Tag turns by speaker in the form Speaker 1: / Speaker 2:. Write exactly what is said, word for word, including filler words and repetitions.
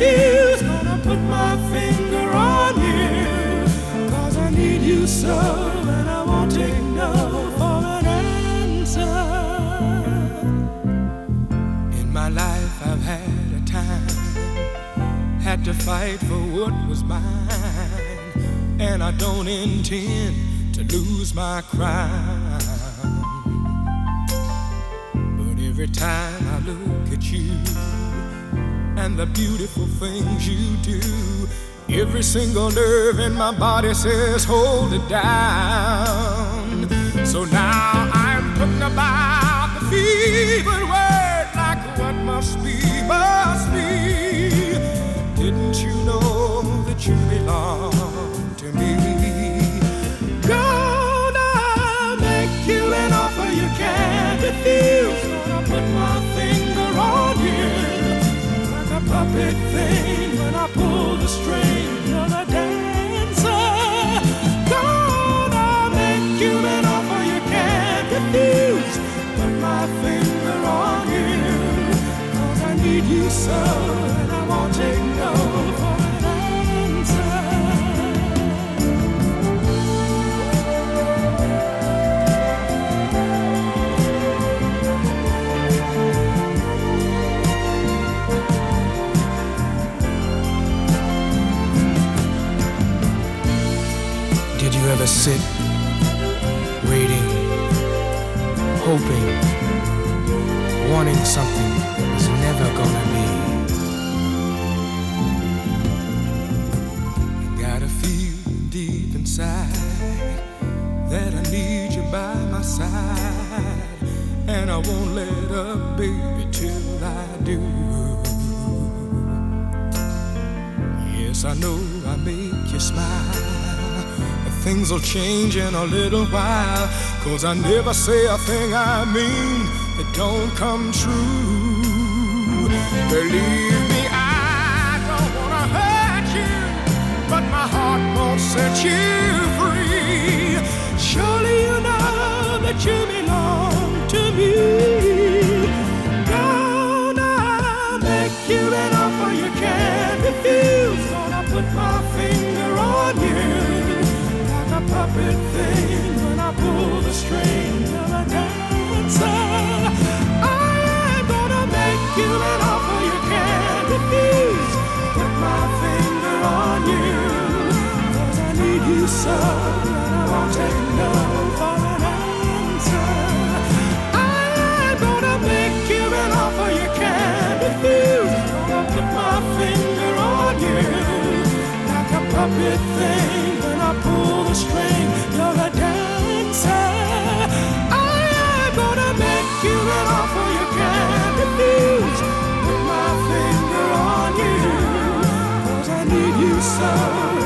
Speaker 1: refuse. Gonna put my finger on you, 'cause I need you so, and I won't take no for an answer. In my life I've had a time, had to fight for what was mine, and I don't intend to lose my crown. But every time I look at you and the beautiful things you do, every single nerve in my body says hold it down. So now I'm putting about the fevered word, like what must be, must be. Didn't you know that you belong to me? Gonna make you an offer you can't refuse. Gonna put my finger on you, like a puppet thing when I pull the string. You're the dancer. Gonna make you an offer you can't refuse. Put my finger on you, 'cause I need you so, and I won't take no for an answer. Did you ever sit waiting, hoping, wanting something that was never gonna be? Gotta feel deep inside that I need you by my side, and I won't let up, baby, till I do. Yes, I know I make you smile. Things will change in a little while, 'cause I never say a thing I mean that don't come true. Believe me, I don't wanna hurt you, but my heart won't set you free. Surely you know that you belong to me. Gonna make you an offer you can't refuse. Gonna put my finger on you, a puppet thing when I pull the string. You're a dancer. I'm gonna make you an offer you can't refuse. Put my finger on you, 'cause I need you so, and I won't take no for an answer. I'm gonna make you an offer you can't refuse. Gonna put my finger on you, like a puppet thing when I pull the string. You're a dancer. I am gonna make you an offer you can't refuse. Put my finger on you, 'cause I need you so.